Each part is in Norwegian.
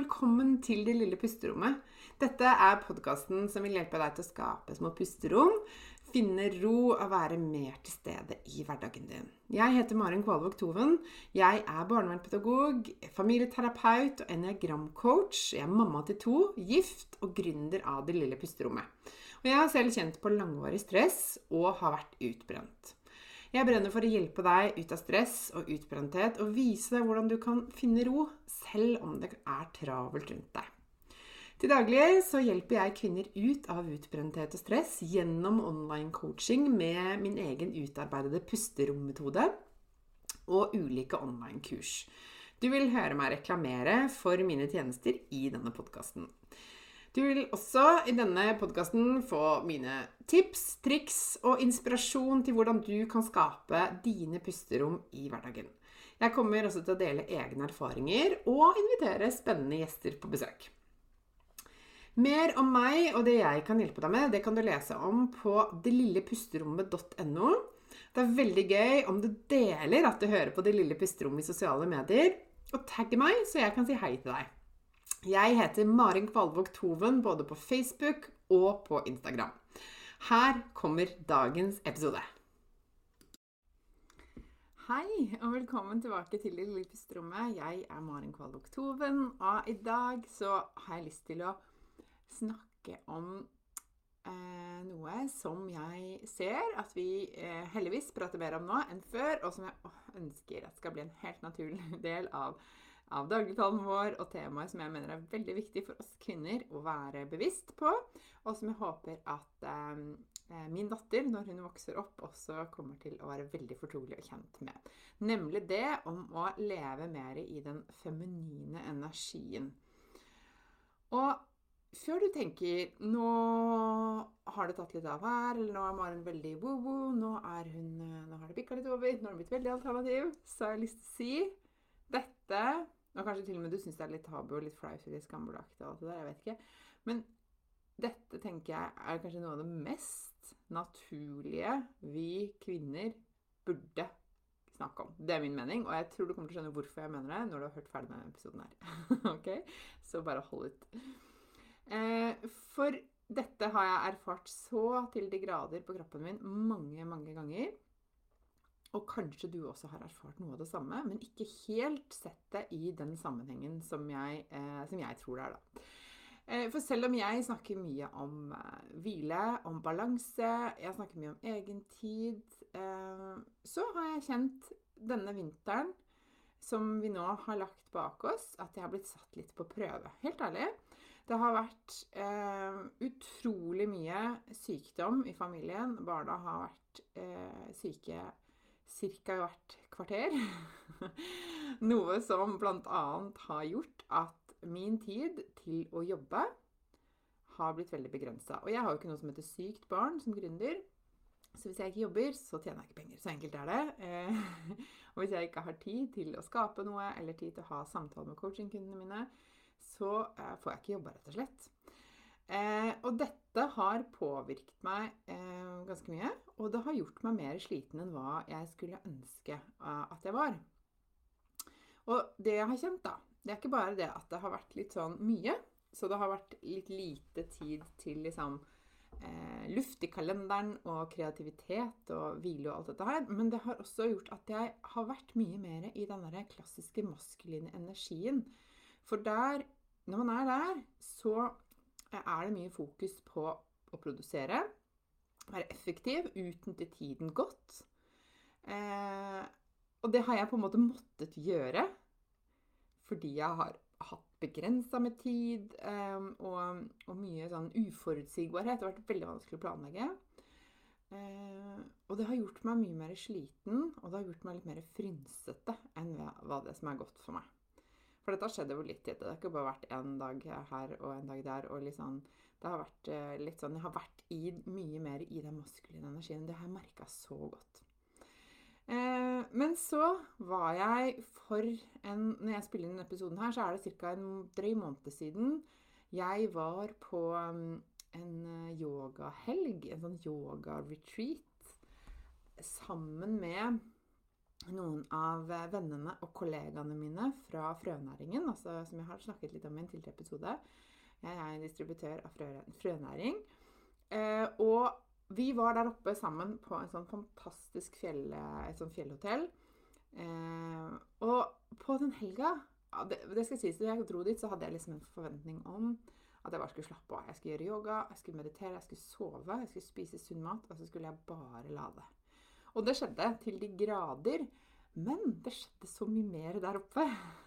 velkommen til Det lille pusterommet. Dette er podcasten som vil hjelpe deg til å skape små pusterom, finne ro og være mer til stede i hverdagen din. Jeg heter Maren Kvalvåg Toven. Jeg er barnevernspedagog, familieterapeut og enneagramcoach. Jeg er mamma til 2, gift og gründer av Det lille pusterommet. Og jeg har selv kjent på langvarig stress og har vært utbrent. Jeg brenner for å hjelpe deg ut av stress og utbrenthet og vise deg hvordan du kan finne ro selv om det er travelt rundt deg. Til daglig så hjelper jeg kvinner ut av utbrenthet og stress gjennom online coaching med min egen utarbeidede pusterommetode og ulike online kurs. Du vil høre meg reklamere for mine tjenester i denne podcasten. Du vil også i denne podcasten få mine tips, triks og inspirasjon til hvordan du kan skape dine pusterom i hverdagen. Jeg kommer også til å dele egne erfaringer og invitere spennende gjester på besøk. Mer om meg og det jeg kan hjelpe deg med, det kan du lese om på delillepusterommet.no. Det er veldig gøy om du deler at du hører på Det lille pusterommet i sosiale medier, og tagger meg så jeg kan si hei til deg. Jeg heter Maren Kvalvåg Toven både på Facebook og på Instagram. Her kommer dagens episode. Hei og velkommen tilbake til Det lille pusterommet. Jeg er Maren Kvalvåg Toven, og i dag så har jeg lyst til å snakke om noe som jeg ser at vi heldigvis prater mer om nå enn før, og som jeg ønsker at skal bli en helt naturlig del av dagligtalen vår, og temaer som jeg mener er veldig viktig for oss kvinner å være bevisst på, og som jeg håper at min datter, når hun vokser opp, også kommer til å være veldig fortrolig og kjent med. Nemlig det om å leve mer i den feminine energien. Og før du tenker, nå har det tatt litt av her, eller nå er Maren veldig woo-woo, nå har det bikket litt over, nå har det blitt veldig alternativ, så har jeg lyst til å si dette. Og kanskje til og med du synes det er litt tabu og litt flaut og litt skambelagt og alt det der, jeg vet ikke. Men dette tenker jeg er kanskje noe av det mest naturlige vi kvinner burde snakke om. Det er min mening, og jeg tror du kommer til å skjønne hvorfor jeg mener det når du har hørt ferdig med denne episoden her. Ok? Så bare hold ut. For dette har jeg erfart så til de grader på kroppen min mange, mange ganger. Og kanskje du også har erfart noe av det samme, men ikke helt sett det i den sammenhengen som jeg tror det er da. For selv om jeg snakker mye om hvile, om balanse, jeg snakker mye om egen tid, så har jeg kjent denne vinteren, som vi nå har lagt bak oss, at jeg har blitt satt litt på prøve. Helt ærlig. Det har vært utrolig mye sykdom i familien. Barna har vært syke cirka hvert kvarter. Noe som blant annet har gjort at min tid til å jobbe har blitt veldig begrenset. Og jeg har jo ikke noe som heter sykt barn som gründer, så hvis jeg ikke jobber, så tjener jeg ikke penger. Så enkelt er det. Og hvis jeg ikke har tid til å skape noe, eller tid til å ha samtale med coachingkundene mine, så får jeg ikke jobbe rett og slett. Og dette har påvirket meg ganske mye, og det har gjort meg mer sliten enn hva jeg skulle ønske at jeg var. Og det jeg har kjent da, det er ikke bare det at det har vært litt sånn mye, så det har vært litt lite tid til liksom luft i kalenderen og kreativitet og hvile og alt dette her, men det har også gjort at jeg har vært mye mer i den der klassiske maskuline energien. For der, når man er der, så er det mye fokus på å produsere, være effektiv, utnytte tiden godt. Og det har jeg på en måte måttet gjøre, fordi jeg har hatt begrenset med tid, og mye sånn uforutsigbarhet. Det har vært veldig vanskelig å planlegge. Og det har gjort meg mye mer sliten, og det har gjort meg litt mer frynsete enn hva det som er godt for meg. For dette skjedde jo litt i det. Det har ikke bare vært en dag her og en dag der. Og liksom, det har vært litt sånn, jeg har vært mye mer i den maskuline energien. Det har jeg merket så godt. Men så var jeg når jeg spiller inn denne episoden her, så er det cirka en drøy måned siden. Jeg var på en yogahelg, en sånn yoga-retreat, sammen med noen av vennene og kollegaene mine fra frønæringen, altså som jeg har snakket litt om i en tidligere episode. Jeg er en distributør av frønæring. Og vi var der oppe sammen på en sånn fantastisk et sånn fjellhotell. Og på den helga, ja, det skal sies, da jeg dro dit, så hadde jeg liksom en forventning om at jeg bare skulle slappe av. Jeg skulle gjøre yoga, jeg skulle meditere, jeg skulle sove, jeg skulle spise sunn mat, og så skulle jeg bare lade. Og det skjedde til de grader, men det skjedde så mye mer der oppe.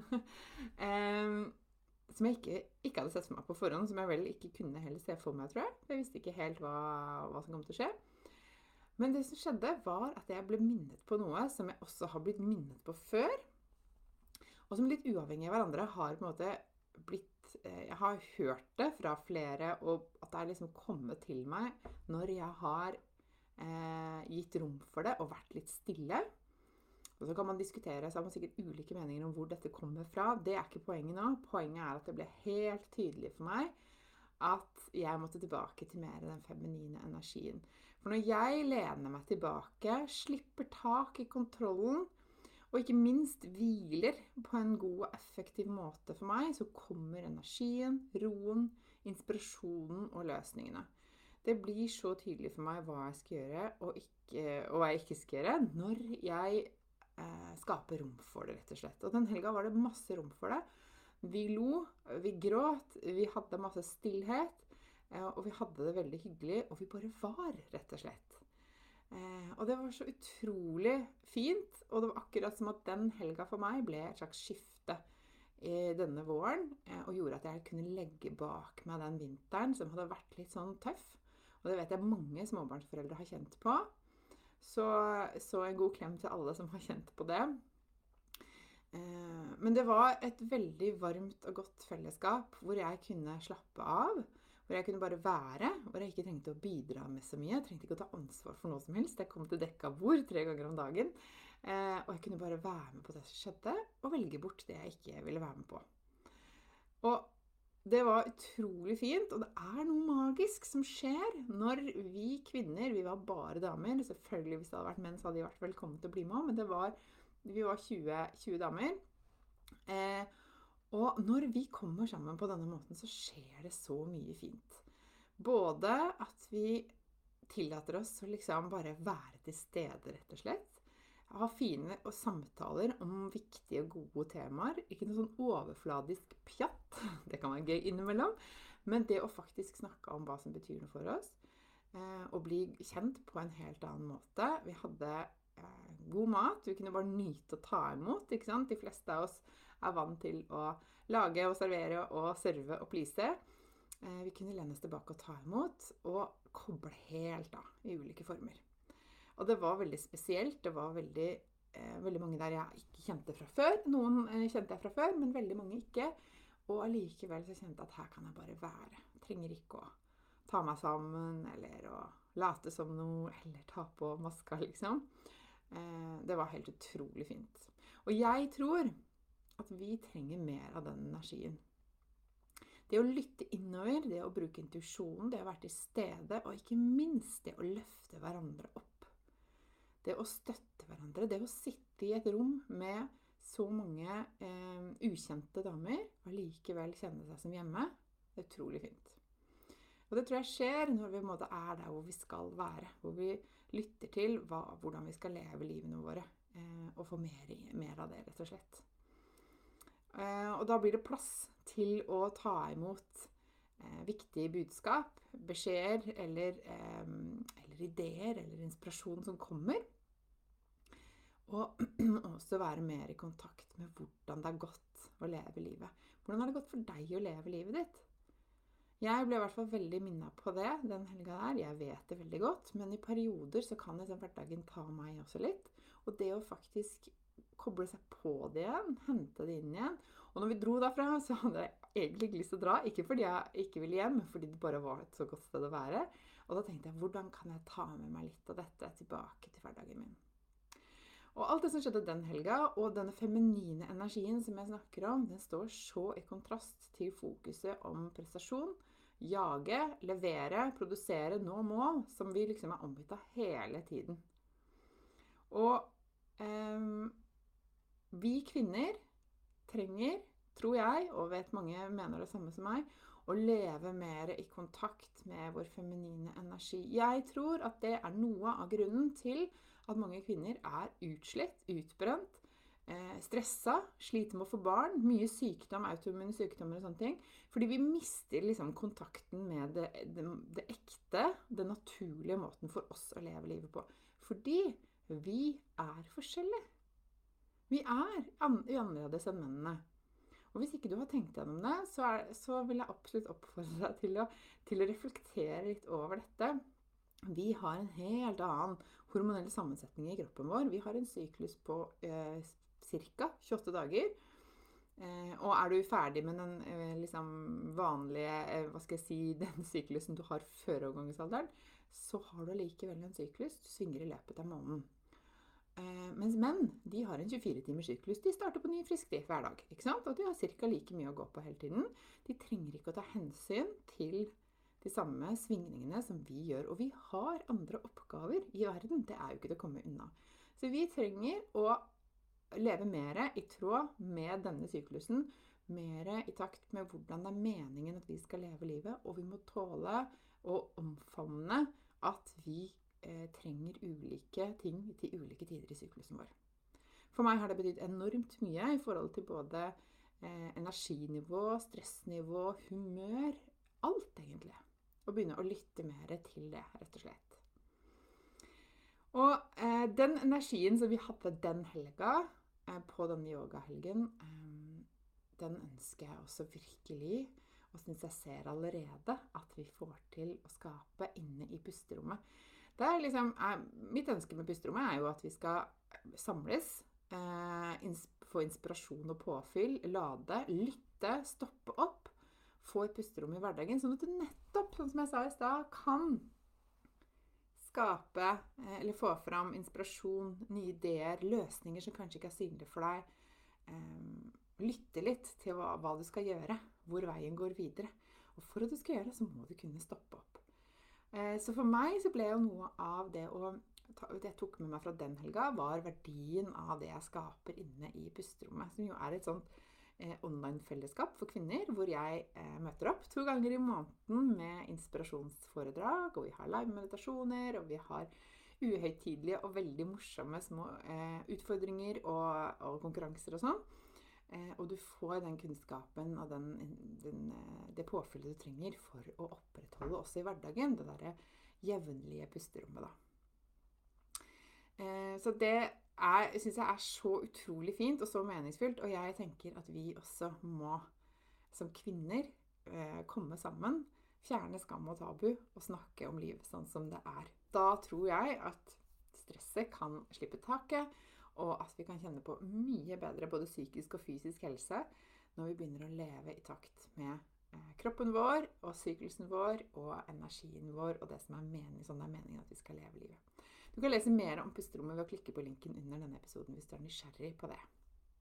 Som jeg ikke hadde sett for meg på forhånd, som jeg vel ikke kunne heller se for meg, tror jeg. Jeg visste ikke helt hva som kom til å skje. Men det som skjedde var at jeg ble minnet på noe som jeg også har blitt minnet på før, og som litt uavhengig av hverandre har på en måte blitt, jeg har hørt det fra flere, og at det er liksom kommet til meg når jeg har gitt rom for det og vært litt stille. Og så kan man diskutere, så har man sikkert ulike meninger om hvor dette kommer fra. Det er ikke poenget nå. Poenget er at det ble helt tydelig for meg at jeg måtte tilbake til mer den feminine energien. For når jeg lener meg tilbake, slipper tak i kontrollen, og ikke minst hviler på en god og effektiv måte for meg, så kommer energien, roen, inspirasjonen og løsningene. Det blir så tydelig for meg hva jeg skal gjøre og hva jeg ikke skal gjøre når jeg skaper rom for det, rett og slett. Og den helga var det masse rom for det. Vi lo, vi gråt, vi hadde masse stillhet, og vi hadde det veldig hyggelig, og vi bare var, rett og slett. Og det var så utrolig fint, og det var akkurat som at den helga for meg ble et slags skifte i denne våren, og gjorde at jeg kunne legge bak meg den vinteren som hadde vært litt sånn tøff. Og det vet jeg mange småbarnsforeldre har kjent på. Så en god klem til alle som har kjent på det. Men det var et veldig varmt og godt fellesskap hvor jeg kunne slappe av, hvor jeg kunne bare være, hvor jeg ikke trengte å bidra med så mye. Jeg trengte ikke å ta ansvar for noe som helst. Jeg kom til dekka bord 3 ganger om dagen, og jeg kunne bare være med på det som skjedde, og velge bort det jeg ikke ville være med på. Og det var utrolig fint, og det er noe magisk som skjer når vi kvinner, vi var bare damer, selvfølgelig hvis det hadde vært menn så hadde de vært velkommen til å bli med, men vi var 20 damer, og når vi kommer sammen på denne måten så skjer det så mye fint. Både at vi tillater oss å liksom bare være til stede, rett og slett, ha fine samtaler om viktige og gode temaer. Ikke noe sånn overfladisk pjatt, det kan være gøy innimellom, men det å faktisk snakke om hva som betyr noe for oss, og bli kjent på en helt annen måte. Vi hadde god mat, vi kunne bare nyte å ta imot, ikke sant? De fleste av oss er vant til å lage og servere og serve og please. Vi kunne lene oss tilbake og ta imot, og koble helt da, i ulike former. Og det var veldig spesielt, det var veldig mange der jeg ikke kjente fra før. Noen kjente jeg fra før, men veldig mange ikke. Og allikevel så kjente jeg at her kan jeg bare være. Jeg trenger ikke å ta meg sammen, eller å late som noe, eller ta på maska, liksom. Det var helt utrolig fint. Og jeg tror at vi trenger mer av den energien. Det å lytte innover, det å bruke intuisjonen, det å være til stede, og ikke minst det å løfte hverandre opp. Det å støtte hverandre, det å sitte i et rom med så mange ukjente damer, og likevel kjenne seg som hjemme, det er utrolig fint. Og det tror jeg skjer når vi på en måte er der hvor vi skal være, hvor vi lytter til hvordan vi skal leve livene våre, og få mer av det, rett og slett. Og da blir det plass til å ta imot viktige budskap, beskjeder eller ideer eller inspirasjon som kommer. Og også være mer i kontakt med hvordan det er godt å leve livet. Hvordan har det gått for deg å leve livet ditt? Jeg ble i hvert fall veldig minnet på det den helga der. Jeg vet det veldig godt, men i perioder så kan hverdagen ta meg også litt. Og det å faktisk koble seg på det igjen, hente det inn igjen. Og når vi dro derfra, så hadde jeg egentlig ikke lyst til å dra. Ikke fordi jeg ikke ville hjem, fordi det bare var et så godt sted å være. Og da tenkte jeg, hvordan kan jeg ta med meg litt av dette tilbake til hverdagen min? Og alt det som skjedde den helga, og denne feminine energien som jeg snakker om, den står så i kontrast til fokuset om prestasjon, jage, levere, produsere, nå mål, som vi liksom er omgitt av hele tiden. Og vi kvinner trenger, tror jeg, og vet mange mener det samme som meg, å leve mer i kontakt med vår feminine energi. Jeg tror at det er noe av grunnen til at mange kvinner er utslett, utbrent, stressa, sliter med å få barn, mye sykdom, autoimmune sykdommer og sånne ting, fordi vi mister liksom kontakten med det ekte, det naturlige måten for oss å leve livet på. Fordi vi er forskjellige. Vi er annerledes enn mennene. Og hvis ikke du har tenkt gjennom det, så vil jeg absolutt oppfordre deg til å reflektere litt over dette. Vi har en helt annen hormonell sammensetning i kroppen vår. Vi har en syklus på ca. 28 dager. Og er du ferdig med den liksom vanlige, den syklusen du har før overgangsalderen, så har du likevel en syklus. Du svinger i løpet av måneden. Mens menn, de har en 24-timers syklus. De starter på ny frisk hver dag, ikke sant? Og de har cirka like mye å gå på hele tiden. De trenger ikke å ta hensyn til de samme svingningene som vi gjør. Og vi har andre oppgaver i verden. Det er jo ikke til å komme unna. Så vi trenger å leve mer i tråd med denne syklusen, mer i takt med hvordan det er meningen at vi skal leve livet, og vi må tåle å omfavne at vi trenger ulike ting til ulike tider i syklusen vår. For meg har det betydd enormt mye i forhold til både energinivå, stressnivå, humør, alt egentlig. Å begynne å lytte mer til det, rett og slett. Og den energien som vi hadde den helga, på denne yogahelgen, den ønsker jeg også virkelig, og synes jeg ser allerede at vi får til å skape inne i pusterommet. Det er liksom, mitt ønske med pusterommet er jo at vi skal samles, få inspirasjon og påfyll, lade, lytte, stoppe opp, få et pusterom i hverdagen, sånn at du nettopp, sånn som jeg sa i sted, kan skape eller få fram inspirasjon, nye ideer, løsninger som kanskje ikke er synlige for deg. Lytte litt til hva du skal gjøre, hvor veien går videre. Og for at du skal gjøre det, så må du kunne stoppe opp. Så for meg så ble jo noe av det jeg tok med meg fra den helga, var verdien av det jeg skaper inne i pusterommet, som jo er et sånt online-fellesskap for kvinner, hvor jeg møter opp 2 ganger i måneden med inspirasjonsforedrag, og vi har live-meditasjoner, og vi har uhøytidelige og veldig morsomme små utfordringer og konkurranser og sånn. Og du får den kunnskapen og det påfyllet du trenger for å opprettholde også i hverdagen, det der jevnlige pusterommet da. Så det synes jeg er så utrolig fint og så meningsfylt, og jeg tenker at vi også må som kvinner komme sammen, fjerne skam og tabu og snakke om liv sånn som det er. Da tror jeg at stresset kan slippe taket, og at vi kan kjenne på mye bedre både psykisk og fysisk helse når vi begynner å leve i takt med kroppen vår og syklusen vår og energien vår og det som er meningen at vi skal leve livet. Du kan lese mer om pusterommet ved å klikke på linken under denne episoden hvis du er nysgjerrig på det.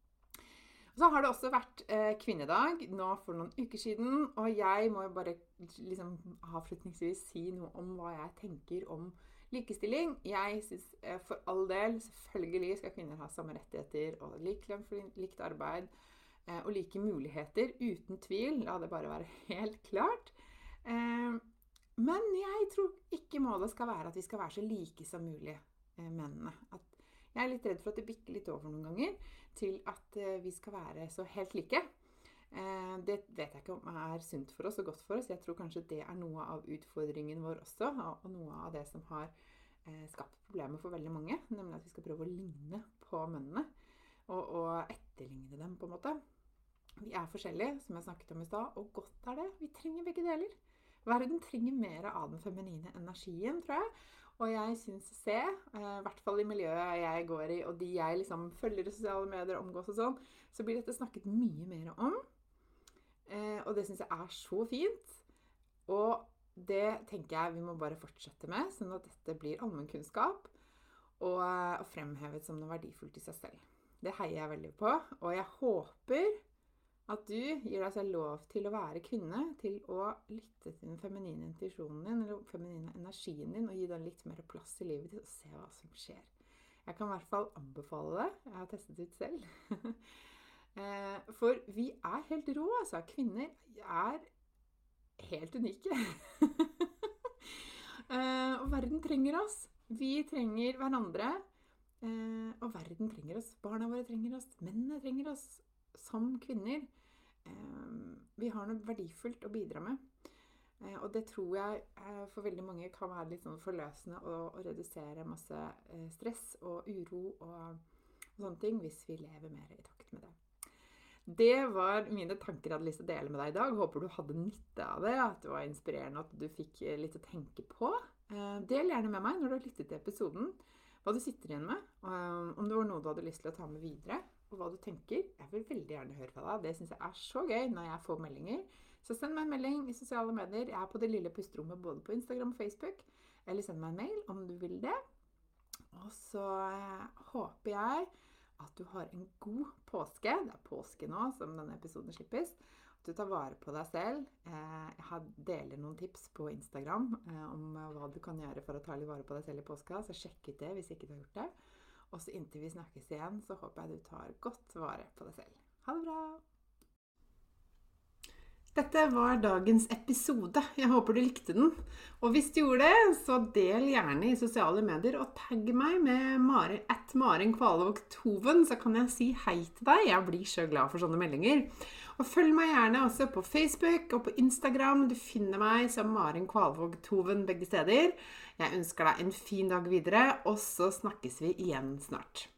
Og så har det også vært kvinnedag nå for noen uker siden, og jeg må jo bare liksom avslutningsvis si noe om hva jeg tenker om likestilling. Jeg synes for all del, selvfølgelig skal kvinner ha samme rettigheter og lik lønn for likt arbeid og like muligheter, uten tvil. La det bare være helt klart. Men jeg tror ikke målet skal være at vi skal være så like som mulig mennene. Jeg er litt redd for at det bikker litt over noen ganger til at vi skal være så helt like. Det vet jeg ikke om er sunt for oss og godt for oss. Jeg tror kanskje det er noe av utfordringen vår også, og noe av det som har skapt problemer for veldig mange, nemlig at vi skal prøve å ligne på mennene, og etterligne dem på en måte. Vi er forskjellige, som jeg snakket om i sted, og godt er det. Vi trenger begge deler. Verden trenger mer av den feminine energien, tror jeg. Og jeg synes i hvert fall i miljøet jeg går i, og de jeg liksom følger i sosiale medier, omgås og sånn, så blir dette snakket mye mer om. Og det synes jeg er så fint. Og det tenker jeg vi må bare fortsette med, sånn at dette blir allmennkunnskap og fremhevet som noe verdifullt i seg selv. Det heier jeg veldig på, og jeg håper at du gir deg selv lov til å være kvinne, til å lytte til den feminine intuisjonen din, eller feminine energien din, og gi den litt mer plass i livet ditt, og se hva som skjer. Jeg kan i hvert fall anbefale det. Jeg har testet det ut selv. For vi er helt rå, altså. Kvinner er helt unike. Og verden trenger oss. Vi trenger hverandre. Og verden trenger oss. Barna våre trenger oss. Mennene trenger oss som kvinner. Vi har noe verdifullt å bidra med. Og det tror jeg for veldig mange kan være litt sånn forløsende og redusere masse stress og uro og sånne ting hvis vi lever mer i takt med det. Det var mine tanker jeg hadde lyst til å dele med deg i dag. Håper du hadde nytte av det, at det var inspirerende, at du fikk litt å tenke på. Del gjerne med meg når du har lyttet til episoden, hva du sitter igjen med, om det var noe du hadde lyst til å ta med videre, og hva du tenker. Jeg vil veldig gjerne høre fra deg. Det synes jeg er så gøy når jeg får meldinger. Så send meg en melding i sosiale medier. Jeg er på Det Lille Pusterommet både på Instagram og Facebook. Eller send meg en mail om du vil det. Og så håper jeg at du har en god påske. Det er påske nå som denne episoden slippes. At du tar vare på deg selv. Jeg deler noen tips på Instagram om hva du kan gjøre for å ta litt vare på deg selv i påska. Så sjekk ut det hvis ikke du har gjort det. Og så inntil vi snakkes igjen, så håper jeg du tar godt vare på deg selv. Ha det bra! Dette var dagens episode. Jeg håper du likte den. Og hvis du gjorde det, så del gjerne i sosiale medier og tagg meg med Maren Kvalvåg Toven, så kan jeg si hei til deg. Jeg blir så glad for sånne meldinger. Og følg meg gjerne også på Facebook og på Instagram. Du finner meg som Maren Kvalvåg Toven begge steder. Jeg ønsker deg en fin dag videre, og så snakkes vi igjen snart.